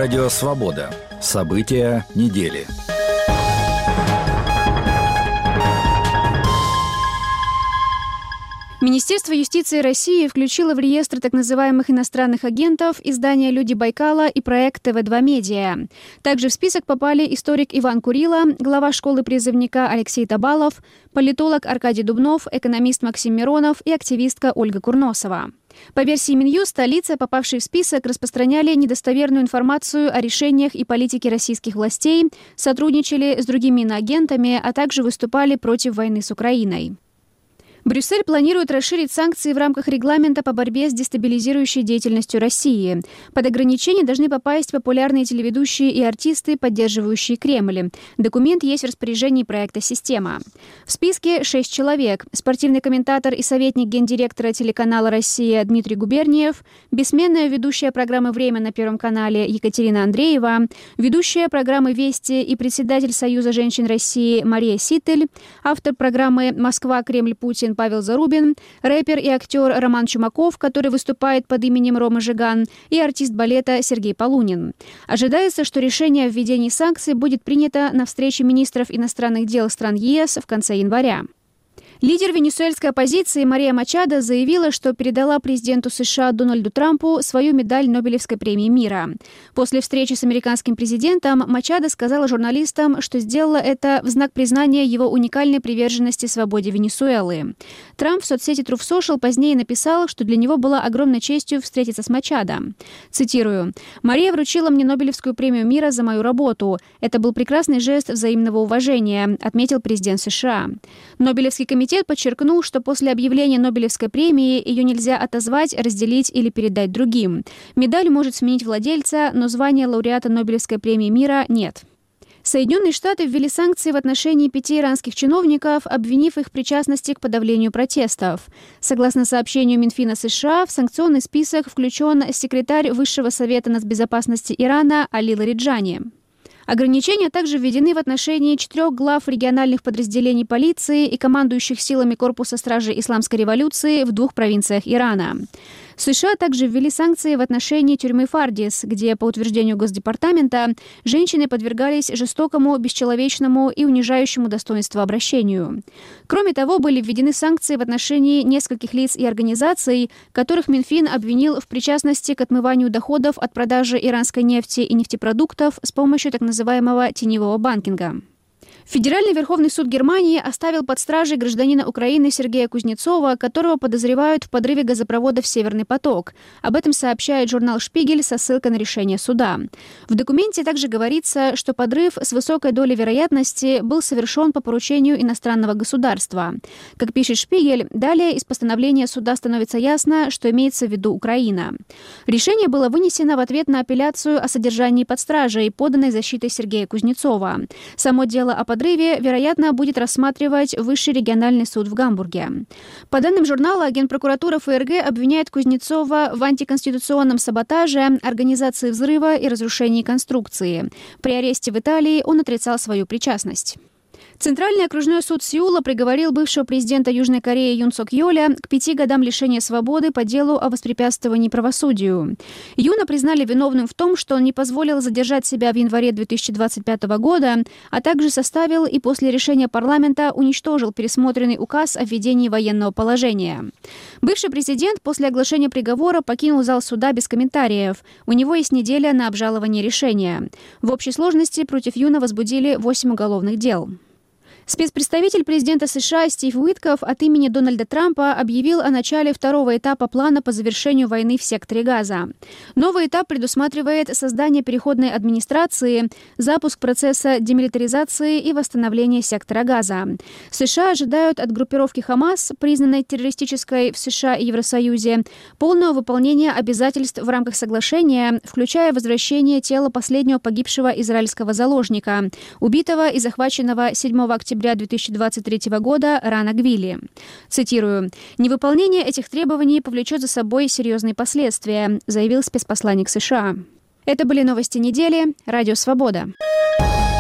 Радио «Свобода». События недели. Министерство юстиции России включило в реестр так называемых иностранных агентов издания «Люди Байкала» и проект ТВ2 Медиа. Также в список попали историк Иван Курила, глава школы призывника Алексей Табалов, политолог Аркадий Дубнов, экономист Максим Миронов и активистка Ольга Курносова. По версии Минюста, лица, попавшие в список, распространяли недостоверную информацию о решениях и политике российских властей, сотрудничали с другими иноагентами, а также выступали против войны с Украиной. Брюссель планирует расширить санкции в рамках регламента по борьбе с дестабилизирующей деятельностью России. Под ограничения должны попасть популярные телеведущие и артисты, поддерживающие Кремль. Документ есть в распоряжении проекта «Система». В списке 6 человек. Спортивный комментатор и советник гендиректора телеканала «Россия» Дмитрий Губерниев, бессменная ведущая программы «Время» на Первом канале Екатерина Андреева, ведущая программы «Вести» и председатель Союза женщин России Мария Ситель, автор программы «Москва, Кремль, Путин» Павел Зарубин, рэпер и актер Роман Чумаков, который выступает под именем Рома Жиган, и артист балета Сергей Полунин. Ожидается, что решение о введении санкций будет принято на встрече министров иностранных дел стран ЕС в конце января. Лидер венесуэльской оппозиции Мария Мачадо заявила, что передала президенту США Дональду Трампу свою медаль Нобелевской премии мира. После встречи с американским президентом Мачадо сказала журналистам, что сделала это в знак признания его уникальной приверженности свободе Венесуэлы. Трамп в соцсети Truth Social позднее написал, что для него было огромной честью встретиться с Мачадо. Цитирую: «Мария вручила мне Нобелевскую премию мира за мою работу. Это был прекрасный жест взаимного уважения», отметил президент США. Нобелевский комитет подчеркнул, что после объявления Нобелевской премии ее нельзя отозвать, разделить или передать другим. Медаль может сменить владельца, но звания лауреата Нобелевской премии мира нет. Соединенные Штаты ввели санкции в отношении 5 иранских чиновников, обвинив их в причастности к подавлению протестов. Согласно сообщению Минфина США, в санкционный список включен секретарь Высшего совета нацбезопасности Ирана Али Лариджани. Ограничения также введены в отношении 4 глав региональных подразделений полиции и командующих силами Корпуса стражи Исламской революции в 2 провинциях Ирана. США также ввели санкции в отношении тюрьмы Фардис, где, по утверждению Госдепартамента, женщины подвергались жестокому, бесчеловечному и унижающему достоинство обращению. Кроме того, были введены санкции в отношении нескольких лиц и организаций, которых Минфин обвинил в причастности к отмыванию доходов от продажи иранской нефти и нефтепродуктов с помощью так называемого теневого банкинга. Федеральный Верховный суд Германии оставил под стражей гражданина Украины Сергея Кузнецова, которого подозревают в подрыве газопровода «Северный поток». Об этом сообщает журнал «Шпигель» со ссылкой на решение суда. В документе также говорится, что подрыв с высокой долей вероятности был совершен по поручению иностранного государства. Как пишет «Шпигель», далее из постановления суда становится ясно, что имеется в виду Украина. Решение было вынесено в ответ на апелляцию о содержании под стражей, поданной защитой Сергея Кузнецова. Само дело о подрыве, вероятно, будет рассматривать Высший региональный суд в Гамбурге. По данным журнала, Генпрокуратура ФРГ обвиняет Кузнецова в антиконституционном саботаже, организации взрыва и разрушении конструкции. При аресте в Италии он отрицал свою причастность. Центральный окружной суд Сеула приговорил бывшего президента Южной Кореи Юн Сок Йоля к 5 годам лишения свободы по делу о воспрепятствовании правосудию. Юна признали виновным в том, что он не позволил задержать себя в январе 2025 года, а также составил и после решения парламента уничтожил пересмотренный указ о введении военного положения. Бывший президент после оглашения приговора покинул зал суда без комментариев. У него есть неделя на обжалование решения. В общей сложности против Юна возбудили 8 уголовных дел. Спецпредставитель президента США Стив Уиткоф от имени Дональда Трампа объявил о начале 2-го этапа плана по завершению войны в секторе Газа. Новый этап предусматривает создание переходной администрации, запуск процесса демилитаризации и восстановления сектора Газа. США ожидают от группировки Хамас, признанной террористической в США и Евросоюзе, полного выполнения обязательств в рамках соглашения, включая возвращение тела последнего погибшего израильского заложника, убитого и захваченного 7 октября 2023 года Рана Гвили. Цитирую: «Невыполнение этих требований повлечет за собой серьезные последствия», заявил спецпосланник США. Это были новости недели. Радио «Свобода».